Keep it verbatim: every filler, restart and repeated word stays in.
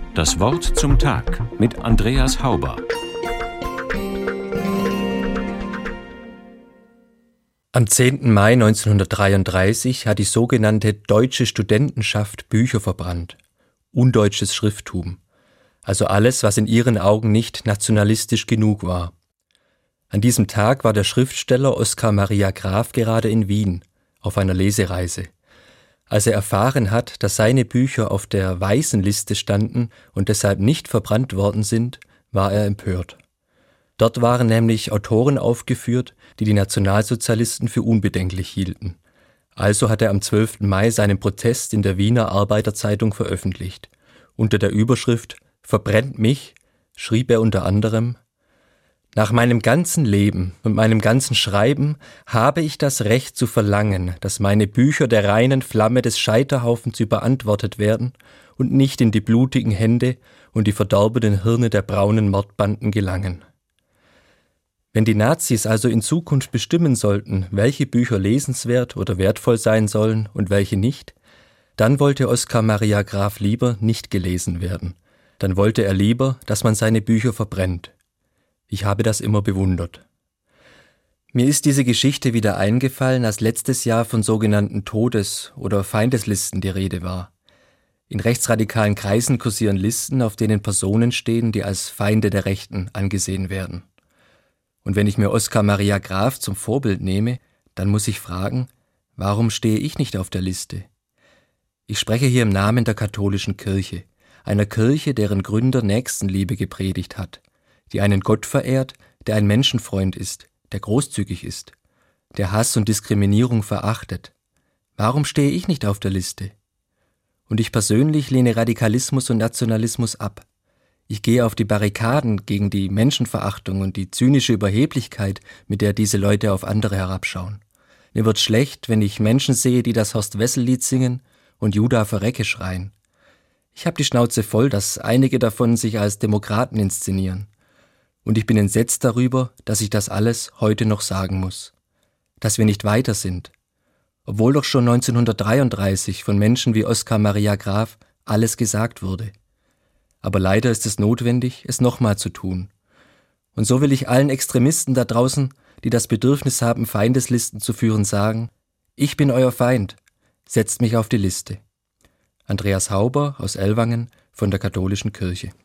Das Wort zum Tag mit Andreas Hauber. Am zehnten Mai neunzehnhundertdreiunddreißig hat die sogenannte Deutsche Studentenschaft Bücher verbrannt. Undeutsches Schrifttum. Also alles, was in ihren Augen nicht nationalistisch genug war. An diesem Tag war der Schriftsteller Oskar Maria Graf gerade in Wien, auf einer Lesereise. Als er erfahren hat, dass seine Bücher auf der weißen Liste standen und deshalb nicht verbrannt worden sind, war er empört. Dort waren nämlich Autoren aufgeführt, die die Nationalsozialisten für unbedenklich hielten. Also hat er am zwölften Mai seinen Protest in der Wiener Arbeiterzeitung veröffentlicht. Unter der Überschrift »Verbrennt mich« schrieb er unter anderem: »Nach meinem ganzen Leben und meinem ganzen Schreiben habe ich das Recht zu verlangen, dass meine Bücher der reinen Flamme des Scheiterhaufens überantwortet werden und nicht in die blutigen Hände und die verdorbenen Hirne der braunen Mordbanden gelangen.« Wenn die Nazis also in Zukunft bestimmen sollten, welche Bücher lesenswert oder wertvoll sein sollen und welche nicht, dann wollte Oskar Maria Graf lieber nicht gelesen werden. Dann wollte er lieber, dass man seine Bücher verbrennt. Ich habe das immer bewundert. Mir ist diese Geschichte wieder eingefallen, als letztes Jahr von sogenannten Todes- oder Feindeslisten die Rede war. In rechtsradikalen Kreisen kursieren Listen, auf denen Personen stehen, die als Feinde der Rechten angesehen werden. Und wenn ich mir Oskar Maria Graf zum Vorbild nehme, dann muss ich fragen, warum stehe ich nicht auf der Liste? Ich spreche hier im Namen der katholischen Kirche, einer Kirche, deren Gründer Nächstenliebe gepredigt hat, die einen Gott verehrt, der ein Menschenfreund ist, der großzügig ist, der Hass und Diskriminierung verachtet. Warum stehe ich nicht auf der Liste? Und ich persönlich lehne Radikalismus und Nationalismus ab. Ich gehe auf die Barrikaden gegen die Menschenverachtung und die zynische Überheblichkeit, mit der diese Leute auf andere herabschauen. Mir wird schlecht, wenn ich Menschen sehe, die das Horst-Wessel-Lied singen und Juda verrecke schreien. Ich habe die Schnauze voll, dass einige davon sich als Demokraten inszenieren. Und ich bin entsetzt darüber, dass ich das alles heute noch sagen muss. Dass wir nicht weiter sind. Obwohl doch schon neunzehnhundertdreiunddreißig von Menschen wie Oskar Maria Graf alles gesagt wurde. Aber leider ist es notwendig, es nochmal zu tun. Und so will ich allen Extremisten da draußen, die das Bedürfnis haben, Feindeslisten zu führen, sagen: Ich bin euer Feind, setzt mich auf die Liste. Andreas Hauber aus Ellwangen von der Katholischen Kirche.